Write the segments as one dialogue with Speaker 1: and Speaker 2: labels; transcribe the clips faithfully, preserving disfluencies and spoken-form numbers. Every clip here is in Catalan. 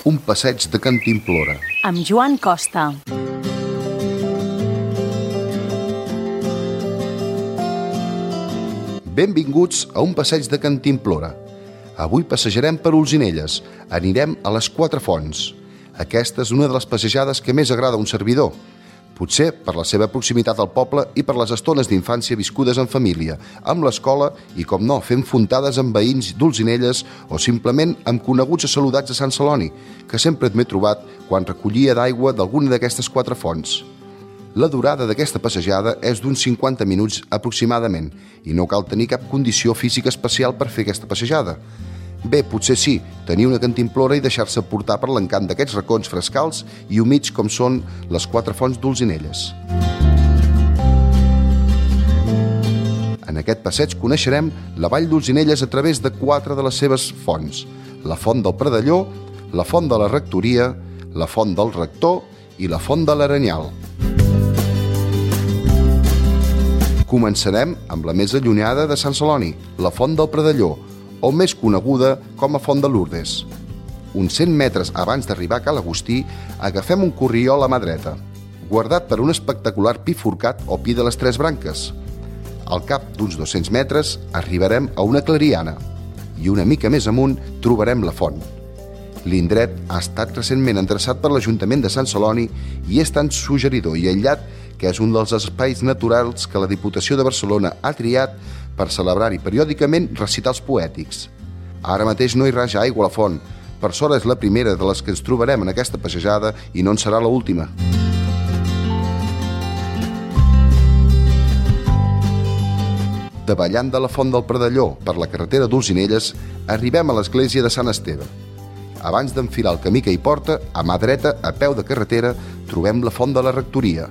Speaker 1: un passeig de Cantimplora.
Speaker 2: Amb Joan Costa.
Speaker 1: Benvinguts a un passeig de Cantimplora. Avui passejarem per Olzinelles. Anirem a les Quatre Fonts. Aquesta és una de les passejades que més agrada a un servidor. Potser per la seva proximitat al poble i per les estones d'infància viscudes en família, amb l'escola i, com no, fent fontades amb veïns d'Olzinelles o simplement amb coneguts assaludats a Sant Celoni, que sempre m'he trobat quan recollia d'aigua d'alguna d'aquestes quatre fonts. La durada d'aquesta passejada és d'uns cinquanta minuts aproximadament i no cal tenir cap condició física especial per fer aquesta passejada. Bé, potser sí, tenir una cantimplora i deixar-se portar per l'encant d'aquests racons frescals i humits com són les Quatre Fonts d'Olzinelles. En aquest passeig coneixerem la vall d'Olzinelles a través de quatre de les seves fonts: la font del Pradelló, la font de la Rectoria, la font del Rector i la font de l'Aranyal. Començarem amb la més allunyada de Sant Celoni, la font del Pradelló, o més coneguda com a Font de Lourdes. Uns cent metres abans d'arribar a Cal Agustí, agafem un corriol a mà dreta, guardat per un espectacular pi forcat o pi de les tres branques. Al cap d'uns dos-cents metres arribarem a una clariana i una mica més amunt trobarem la font. L'indret ha estat recentment endreçat per l'Ajuntament de Sant Celoni i és tan suggeridor i aïllat que és un dels espais naturals que la Diputació de Barcelona ha triat per celebrar-hi periòdicament recitals poètics. Ara mateix no hi raja aigua a la font, per sort és la primera de les que ens trobarem en aquesta passejada i no en serà l'última. Davallant de la font del Pradelló per la carretera d'Olzinelles, arribem a l'església de Sant Esteve. Abans d'enfilar el camí que hi porta, a mà dreta, a peu de carretera, trobem la font de la Rectoria.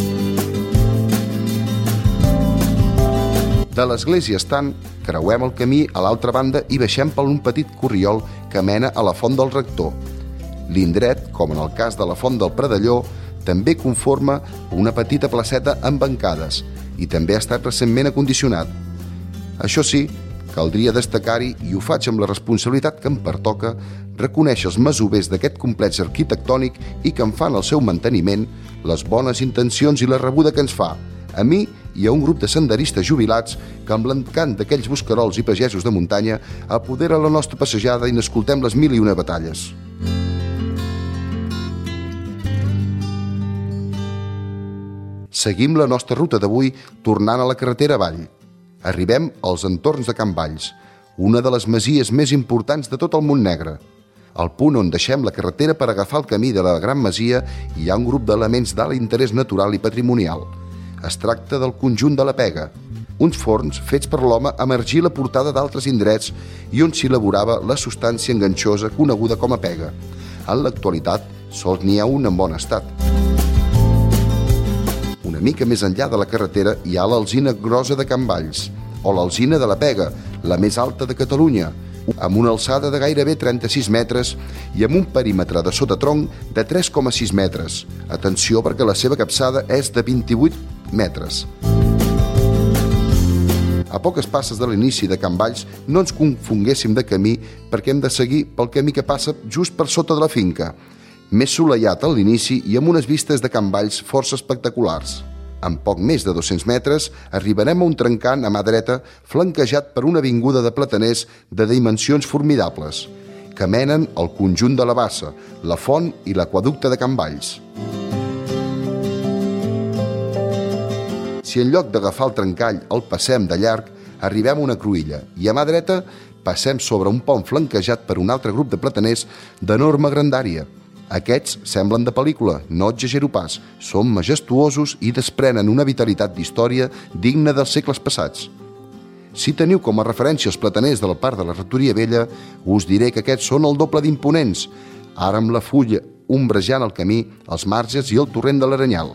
Speaker 1: De l'església estant, creuem el camí a l'altra banda i baixem per un petit corriol que mena a la font del Rector. L'indret, com en el cas de la font del Pradelló, també conforma una petita placeta amb bancades i també ha estat recentment acondicionat. Això sí, caldria destacar-hi, i ho faig amb la responsabilitat que em pertoca, reconèixer els masovers d'aquest complex arquitectònic i que en fan el seu manteniment, les bones intencions i la rebuda que ens fa, a mi i a un grup de senderistes jubilats que amb l'encant d'aquells bosquerols i pagesos de muntanya apodera la nostra passejada i n'escoltem les mil i una batalles. Seguim la nostra ruta d'avui tornant a la carretera avall. Arribem als entorns de Can Valls, una de les masies més importants de tot el Montnegre. Al punt on deixem la carretera per agafar el camí de la Gran Masia hi ha un grup d'elements d'alt interès natural i patrimonial. Es tracta del conjunt de la Pega, uns forns fets per l'home amb argila portada d'altres indrets i on s'hi elaborava la substància enganxosa coneguda com a pega. En l'actualitat, sols n'hi ha un en bon estat. Una mica més enllà de la carretera hi ha l'alzina grossa de Can Valls, o l'alzina de la Pega, la més alta de Catalunya, amb una alçada de gairebé trenta-sis metres i amb un perímetre de sotatronc de tres coma sis metres. Atenció, perquè la seva capçada és de vint-i-vuit metres. A poques passes de l'inici de Can Valls no ens confonguéssim de camí perquè hem de seguir pel camí que passa just per sota de la finca, més assolellat a l'inici i amb unes vistes de Can Valls força espectaculars. En poc més de dos-cents metres arribarem a un trencant a mà dreta flanquejat per una avinguda de plataners de dimensions formidables, que menen al conjunt de la bassa, la font i l'aqüeducte de Can Valls. Si en lloc d'agafar el trencall el passem de llarg, arribem a una cruïlla i a mà dreta passem sobre un pont flanquejat per un altre grup de plataners d'enorme grandària. Aquests semblen de pel·lícula, no exagero pas, són majestuosos i desprenen una vitalitat d'història digna dels segles passats. Si teniu com a referència els plataners del Parc de la Rectoria Vella, us diré que aquests són el doble d'imponents, ara amb la fulla ombrejant el camí, els marges i el torrent de l'Aranyal.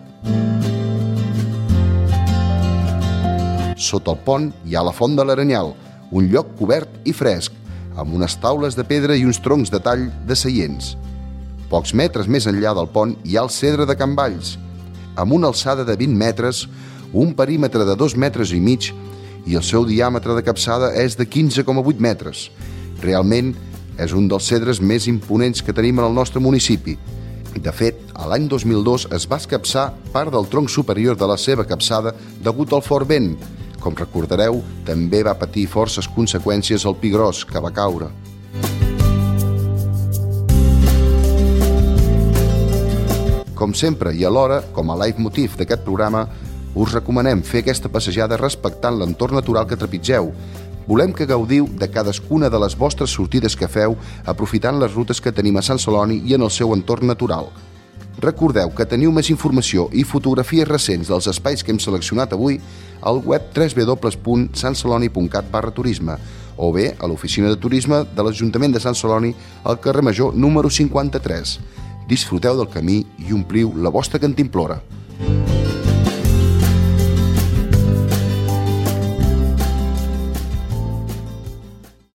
Speaker 1: Sota el pont hi ha la font de l'Aranyal, un lloc cobert i fresc, amb unes taules de pedra i uns troncs de tall de seients. Pocs metres més enllà del pont hi ha el Cedre de Can Valls, amb una alçada de vint metres, un perímetre de dos metres i mig i el seu diàmetre de capçada és de quinze coma vuit metres. Realment, És un dels cedres més imponents que tenim en el nostre municipi. De fet, a l'any dos mil dos es va escapçar part del tronc superior de la seva capçada degut al fort vent. Com recordareu, també va patir forces conseqüències el pi gros, que va caure. Com sempre i alhora, com a leitmotiv d'aquest programa, us recomanem fer aquesta passejada respectant l'entorn natural que trepitgeu. Volem que gaudiu de cadascuna de les vostres sortides que feu aprofitant les rutes que tenim a Sant Celoni i en el seu entorn natural. Recordeu que teniu més informació i fotografies recents dels espais que hem seleccionat avui al web w w w punt sant celoni punt cat barra turisme o bé a l'oficina de turisme de l'Ajuntament de Sant Celoni al carrer Major número cinquanta-tres. Disfruteu del camí i ompliu la vostra cantimplora.